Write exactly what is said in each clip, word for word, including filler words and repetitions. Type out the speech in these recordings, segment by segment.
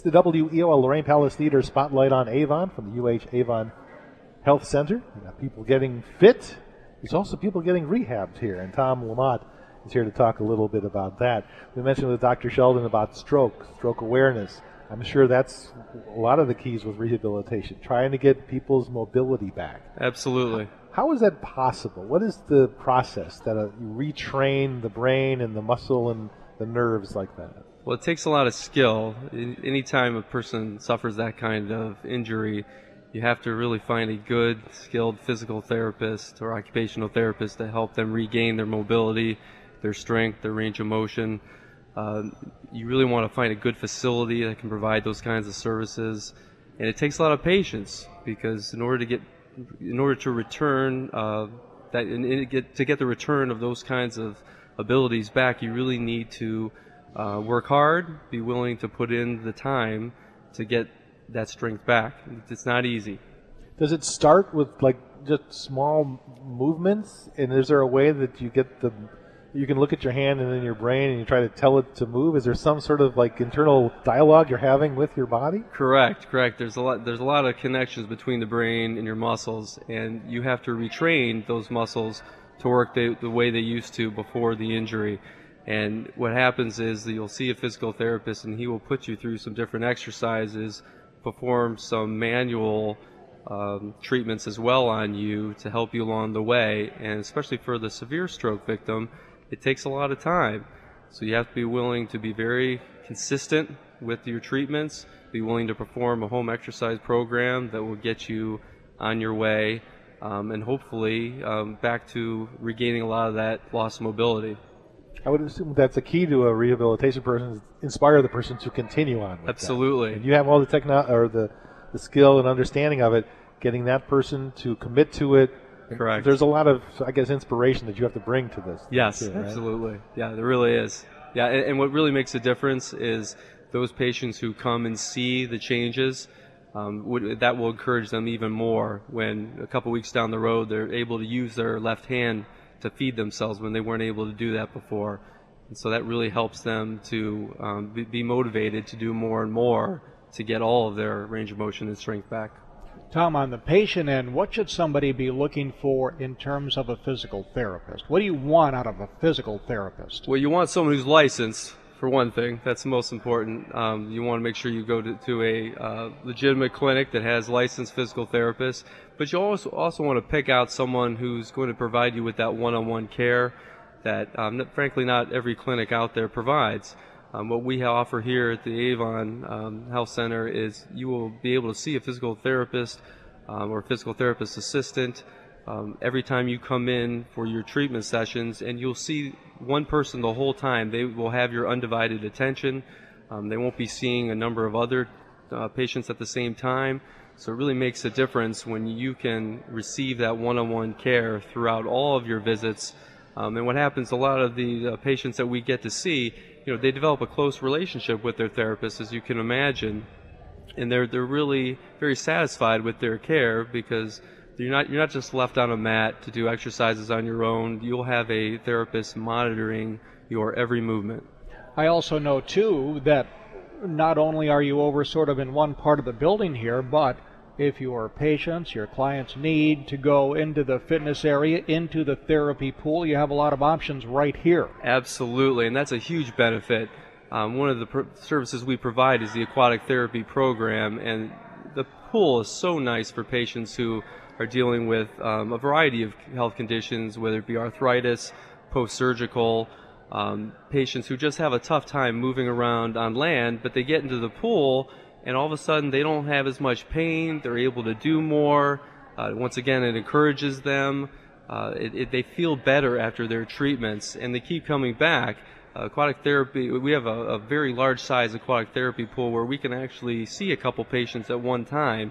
It's the W E O L Lorraine Palace Theater Spotlight on Avon from the U H Avon Health Center. We got people getting fit. There's also people getting rehabbed here, and Tom Lamont is here to talk a little bit about that. We mentioned with Doctor Sheldon about stroke, stroke awareness. I'm sure that's a lot of the keys with rehabilitation, trying to get people's mobility back. Absolutely. How is that possible? What is the process that uh, you retrain the brain and the muscle and the nerves like that? Well, it takes a lot of skill. Anytime a person suffers that kind of injury, you have to really find a good, skilled physical therapist or occupational therapist to help them regain their mobility, their strength, their range of motion. Uh, you really want to find a good facility that can provide those kinds of services, and it takes a lot of patience, because in order to get, in order to return uh, that, and get to get the return of those kinds of abilities back, you really need to uh, work hard, be willing to put in the time to get that strength back. It's not easy. Does it start with like just small movements, and is there a way that you get the you can look at your hand and then your brain and you try to tell it to move? Is there some sort of like internal dialogue you're having with your body? Correct, correct. There's a lot there's a lot of connections between the brain and your muscles, and you have to retrain those muscles to work the, the way they used to before the injury. And what happens is that you'll see a physical therapist, and he will put you through some different exercises, perform some manual um, treatments as well on you to help you along the way. And especially for the severe stroke victim, it takes a lot of time. So you have to be willing to be very consistent with your treatments, be willing to perform a home exercise program that will get you on your way, um, and hopefully um, back to regaining a lot of that lost mobility. I would assume that's a key to a rehabilitation person, is inspire the person to continue on with Absolutely. that. And you have all the techno- or the, the skill and understanding of it, getting that person to commit to it. Correct. There's a lot of, I guess, inspiration that you have to bring to this. Yes, too, right? absolutely. Yeah, there really is. Yeah, and, and what really makes a difference is those patients who come and see the changes. Um, would, that will encourage them even more when a couple weeks down the road they're able to use their left hand to feed themselves when they weren't able to do that before. And so that really helps them to um, be, be motivated to do more and more to get all of their range of motion and strength back. Tom, on the patient end, what should somebody be looking for in terms of a physical therapist? What do you want out of a physical therapist? Well, you want someone who's licensed, for one thing. That's the most important. Um, you want to make sure you go to, to a uh, legitimate clinic that has licensed physical therapists, but you also, also want to pick out someone who's going to provide you with that one-on-one care that, um, frankly, not every clinic out there provides. Um, what we offer here at the Avon um, Health Center is you will be able to see a physical therapist um, or physical therapist assistant um, every time you come in for your treatment sessions, and you'll see one person the whole time. They will have your undivided attention. Um, they won't be seeing a number of other uh, patients at the same time. So it really makes a difference when you can receive that one-on-one care throughout all of your visits. Um, and what happens, a lot of the uh, patients that we get to see, you know, they develop a close relationship with their therapist, as you can imagine, and they're they're really very satisfied with their care, because you're not you're not just left on a mat to do exercises on your own. You'll have a therapist monitoring your every movement. I also know too that not only are you over sort of in one part of the building here, but if your patients, your clients need to go into the fitness area, into the therapy pool, you have a lot of options right here. Absolutely, and that's a huge benefit. Um, one of the pr- services we provide is the aquatic therapy program, and the pool is so nice for patients who are dealing with um, a variety of health conditions, whether it be arthritis, post-surgical, um, patients who just have a tough time moving around on land, but they get into the pool and all of a sudden they don't have as much pain, they're able to do more. Uh, once again, it encourages them. Uh, it, it, they feel better after their treatments, and they keep coming back. Uh, aquatic therapy, we have a, a very large size aquatic therapy pool where we can actually see a couple patients at one time.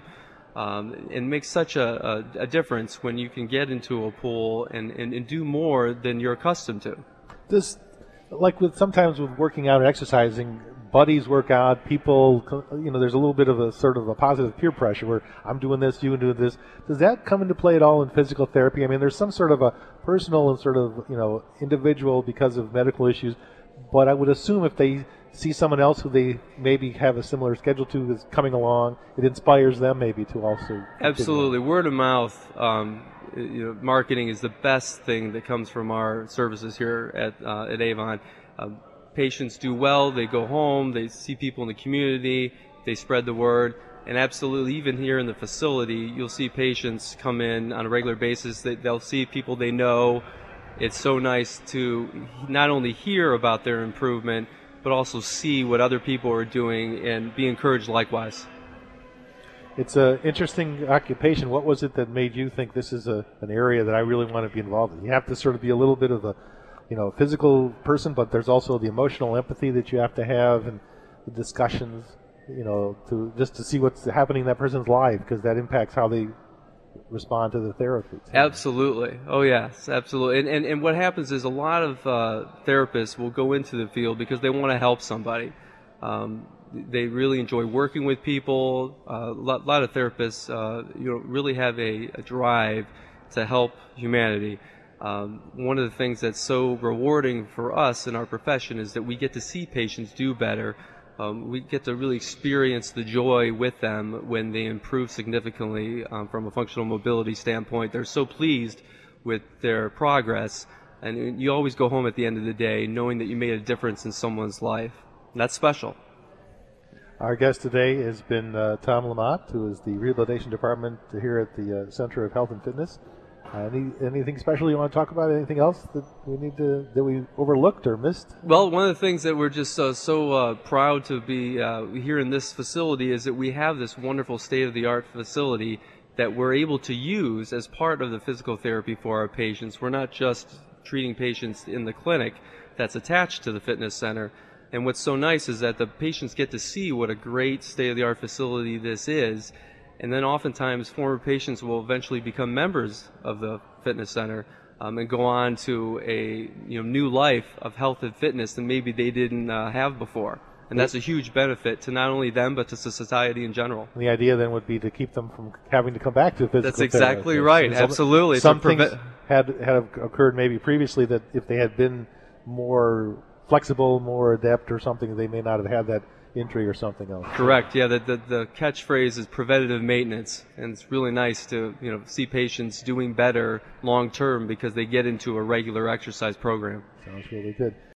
Um, and makes such a, a, a difference when you can get into a pool and, and, and do more than you're accustomed to. This, like with sometimes with working out or exercising, buddies work out, people, you know, there's a little bit of a sort of a positive peer pressure where I'm doing this, you doing this. Does that come into play at all in physical therapy? I mean, there's some sort of a personal and sort of, you know, individual because of medical issues, but I would assume if they see someone else who they maybe have a similar schedule to that's coming along, it inspires them maybe to also continue. Absolutely. Word of mouth, um, you know, marketing is the best thing that comes from our services here at, uh, at Avon. Um, patients do well, they go home, they see people in the community, they spread the word. And absolutely, even here in the facility, you'll see patients come in on a regular basis. They, they'll see people they know. It's so nice to not only hear about their improvement, but also see what other people are doing and be encouraged likewise. It's an interesting occupation. What was it that made you think this is a, an area that I really want to be involved in? You have to sort of be a little bit of a, you know, physical person, but there's also the emotional empathy that you have to have and the discussions, you know, to just to see what's happening in that person's life, because that impacts how they respond to the therapy. Absolutely. Oh, yes, absolutely. And, and, and what happens is a lot of uh, therapists will go into the field because they want to help somebody. Um, they really enjoy working with people. A uh, lot, lot of therapists uh, you know, really have a, a drive to help humanity. Um, one of the things that's so rewarding for us in our profession is that we get to see patients do better. Um, we get to really experience the joy with them when they improve significantly um, from a functional mobility standpoint. They're so pleased with their progress, and you always go home at the end of the day knowing that you made a difference in someone's life. And that's special. Our guest today has been uh, Tom Lamott, who is the Rehabilitation Department here at the uh, Center of Health and Fitness. Uh, any, anything special you want to talk about? Anything else that we need to that we overlooked or missed? Well, one of the things that we're just uh, so uh, proud to be uh, here in this facility is that we have this wonderful state-of-the-art facility that we're able to use as part of the physical therapy for our patients. We're not just treating patients in the clinic that's attached to the fitness center. And what's so nice is that the patients get to see what a great state-of-the-art facility this is. And then oftentimes former patients will eventually become members of the fitness center um, and go on to a you know new life of health and fitness that maybe they didn't uh, have before. And that's a huge benefit to not only them but to society in general. The idea then would be to keep them from having to come back to physical That's exactly therapy. right. Some, Absolutely. Some preve- things had, had occurred maybe previously that if they had been more flexible, more adept or something, they may not have had that injury or something else. Correct. Yeah, the, the the catchphrase is preventative maintenance, and it's really nice to you know see patients doing better long term because they get into a regular exercise program. Sounds really good.